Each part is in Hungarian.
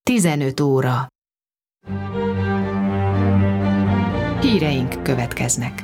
15 óra. Híreink következnek.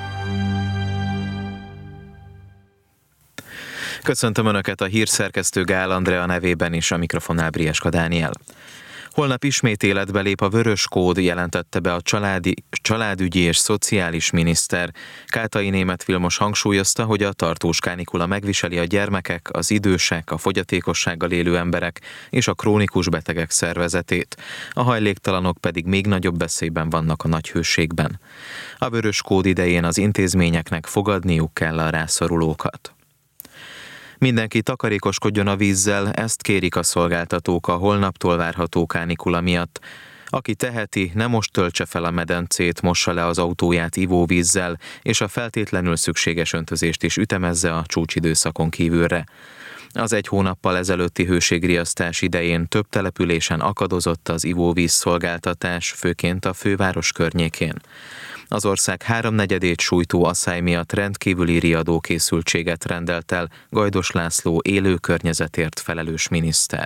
Köszöntöm Önöket, a hírszerkesztő Gál Andrea nevében is, a mikrofonnál Brieska Dániel. Holnap ismét életbe lép a vörös kód, jelentette be a családügyi és szociális miniszter. Kátai Németh Vilmos hangsúlyozta, hogy a tartós kánikula megviseli a gyermekek, az idősek, a fogyatékossággal élő emberek és a krónikus betegek szervezetét. A hajléktalanok pedig még nagyobb veszélyben vannak a nagy hőségben. A vörös kód idején az intézményeknek fogadniuk kell a rászorulókat. Mindenki takarékoskodjon a vízzel, ezt kérik a szolgáltatók a holnaptól várható kánikula miatt. Aki teheti, ne most töltse fel a medencét, mossa le az autóját ivóvízzel, és a feltétlenül szükséges öntözést is ütemezze a csúcsidőszakon kívülre. Az 1 hónappal ezelőtti hőségriasztás idején több településen akadozott az ivóvíz szolgáltatás, főként a főváros környékén. Az ország 3/4-ét sújtó asszály miatt rendkívüli riadókészültséget rendelt el Gajdos László élő környezetért felelős miniszter.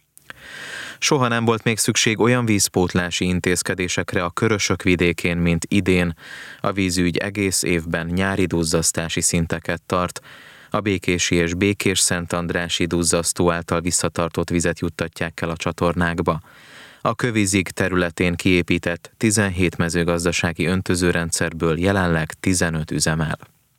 Soha nem volt még szükség olyan vízpótlási intézkedésekre a Körösök vidékén, mint idén. A vízügy egész évben nyári duzzasztási szinteket tart. A békési és békés-szentandrási duzzasztó által visszatartott vizet juttatják el a csatornákba. A Kövizig területén kiépített 17 mezőgazdasági öntözőrendszerből jelenleg 15 üzemel.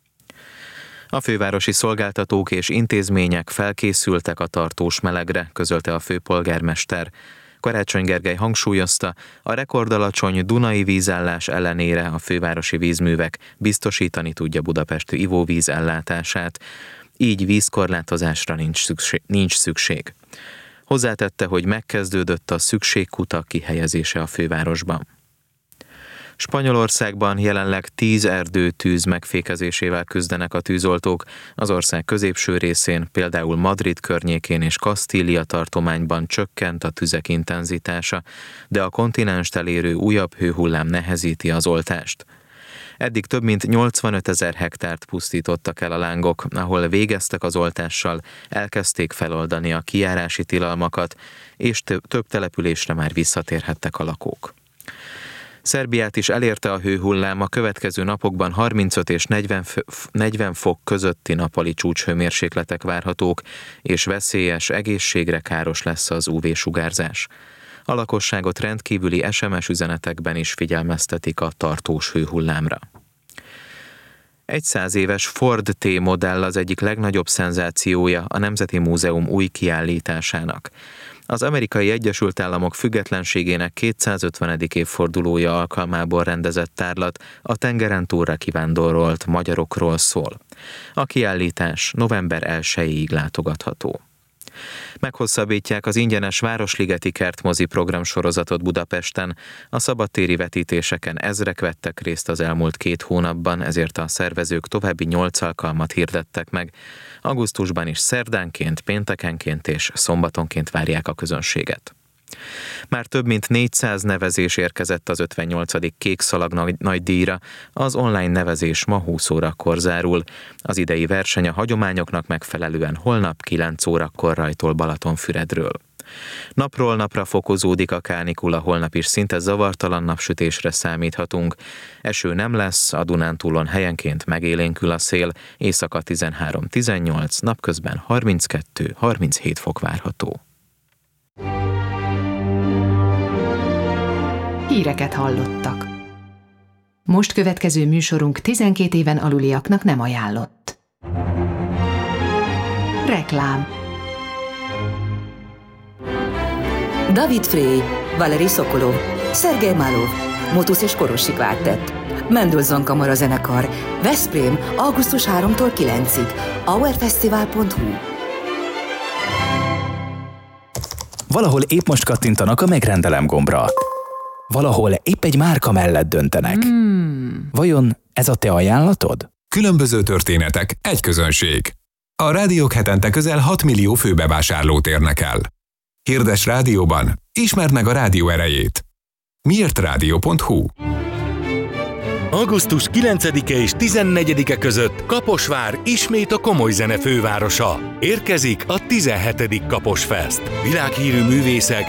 A fővárosi szolgáltatók és intézmények felkészültek a tartós melegre, közölte a főpolgármester. Karácsony Gergely hangsúlyozta, a rekordalacsony dunai vízállás ellenére a fővárosi vízművek biztosítani tudja Budapest ivóvíz ellátását, így vízkorlátozásra nincs szükség. Hozzátette, hogy megkezdődött a szükségkutak kihelyezése a fővárosban. Spanyolországban jelenleg 10 erdőtűz megfékezésével küzdenek a tűzoltók. Az ország középső részén, például Madrid környékén és Kastília tartományban csökkent a tüzek intenzitása, de a kontinenst elérő újabb hőhullám nehezíti az oltást. Eddig több mint 85 000 hektárt pusztítottak el a lángok, ahol végeztek az oltással, elkezdték feloldani a kijárási tilalmakat, és több településre már visszatérhettek a lakók. Szerbiát is elérte a hőhullám, a következő napokban 35 és 40 fok közötti nappali csúcshőmérsékletek várhatók, és veszélyes, egészségre káros lesz az UV-sugárzás. A lakosságot rendkívüli SMS üzenetekben is figyelmeztetik a tartós hőhullámra. Egy 100 éves Ford T-modell az egyik legnagyobb szenzációja a Nemzeti Múzeum új kiállításának. Az Amerikai Egyesült Államok függetlenségének 250. évfordulója alkalmából rendezett tárlat a tengeren túlra kivándorolt magyarokról szól. A kiállítás november 1-ig látogatható. Meghosszabbítják az ingyenes Városligeti Kertmozi programsorozatot Budapesten. A szabadtéri vetítéseken ezrek vettek részt az elmúlt 2 hónapban, ezért a szervezők további 8 alkalmat hirdettek meg. Augusztusban is szerdánként, péntekenként és szombatonként várják a közönséget. Már több mint 400 nevezés érkezett az 58. Kék Szalag nagydíjra, az online nevezés ma 20 órakor zárul. Az idei verseny a hagyományoknak megfelelően holnap 9 órakor rajtol Balatonfüredről. Napról napra fokozódik a kánikula, holnap is szinte zavartalan napsütésre számíthatunk. Eső nem lesz, a Dunántúlon helyenként megélénkül a szél, éjszaka 13-18, napközben 32-37 fok várható. Híreket hallottak. Most következő műsorunk 12 éven aluliaknak nem ajánlott. Reklám. David Frey, Valeri Szokolov, Szergej Málov, Motusz és Korosi Kvártett, Mendelssohn Kamara Zenekar, Veszprém, augusztus 3-tól 9-ig, hourfestival.hu. Valahol épp most kattintanak a megrendelem gombra. Valahol épp egy márka mellett döntenek. Vajon ez a te ajánlatod? Különböző történetek, egy közönség. A rádiók hetente közel 6 millió főbevásárlót érnek el. Hirdess rádióban, ismerd meg a rádió erejét. miértrádió.hu. Augusztus 9-e és 14-e között Kaposvár ismét a komoly zene fővárosa. Érkezik a 17. Kaposfest. Világhírű művészek,